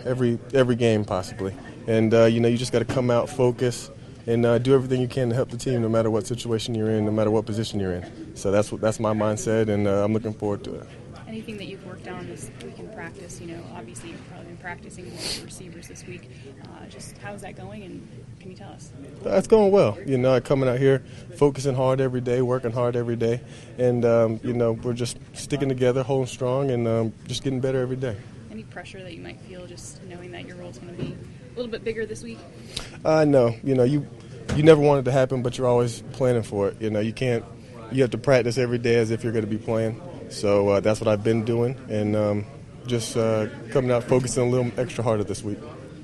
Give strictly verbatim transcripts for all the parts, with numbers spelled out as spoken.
every every game possibly. And, uh, you know, you just got to come out, focus, and uh, do everything you can to help the team no matter what situation you're in, no matter what position you're in. So that's what that's my mindset, and uh, I'm looking forward to it. Anything that you've worked on this week in practice? You know, obviously you've probably been practicing with receivers this week. Uh, just how's that going, and can you tell us? It's going well. You know, coming out here, focusing hard every day, working hard every day, and, um, you know, we're just sticking together, holding strong, and um, just getting better every day. Any pressure that you might feel just knowing that your role's going to be a little bit bigger this week? I uh, know. You know, you you never want it to happen, but you're always planning for it. You know, you can't – you have to practice every day as if you're going to be playing. So uh, that's what I've been doing, and um, just uh, coming out focusing a little extra harder this week.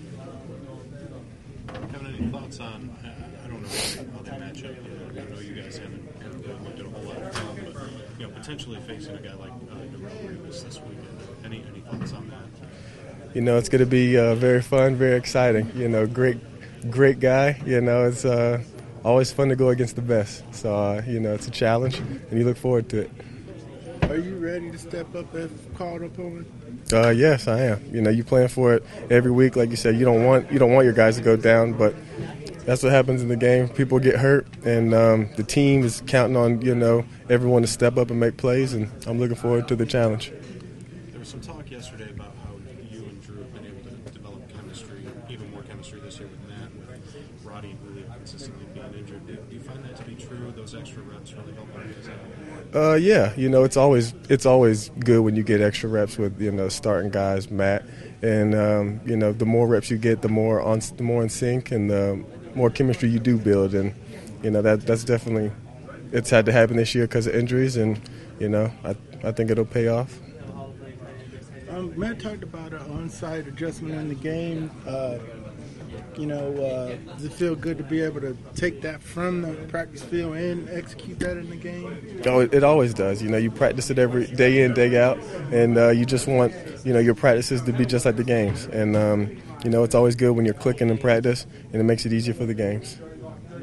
Kevin, any thoughts on, I don't know how they match up. I know you guys haven't, haven't looked at a whole lot of film, but you know, potentially facing a guy like uh, Darrelle Revis this weekend. Any, any thoughts on that? You know, it's going to be uh, very fun, very exciting. You know, great, great guy. You know, it's uh, always fun to go against the best. So, uh, you know, it's a challenge, and you look forward to it. Are you ready to step up if called upon? Uh, yes, I am. You know, you plan for it every week. Like you said, you don't want you don't want your guys to go down, but that's what happens in the game. People get hurt, and um, the team is counting on, you know, everyone to step up and make plays, and I'm looking forward to the challenge. There was some talk yesterday about how you and Drew have been able to develop chemistry, even more chemistry this year with Matt, with Roddy and Julio consistently being injured. Do, do you find that to be true? Those extra reps really help you guys out? Uh, yeah, you know, it's always it's always good when you get extra reps with, you know, starting guys, Matt, and um, you know, the more reps you get, the more on the more in sync, and the more chemistry you do build, and you know that that's definitely it's had to happen this year because of injuries, and you know, I I think it'll pay off. Um, Matt talked about an on-site adjustment in the game. Uh, You know, uh, does it feel good to be able to take that from the practice field and execute that in the game? Oh, it, it always does. You know, you practice it every day in, day out, and uh, you just want, you know, your practices to be just like the games. And, um, you know, it's always good when you're clicking in practice, and it makes it easier for the games.